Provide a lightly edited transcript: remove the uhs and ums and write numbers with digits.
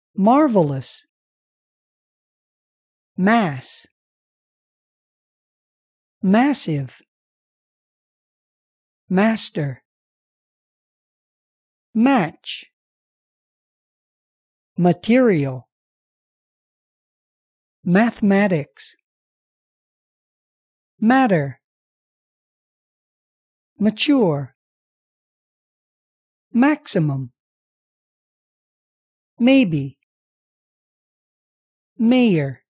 marvelous, mass, massive, master, match, material, mathematics, matter, mature, maximum, maybe, mayor,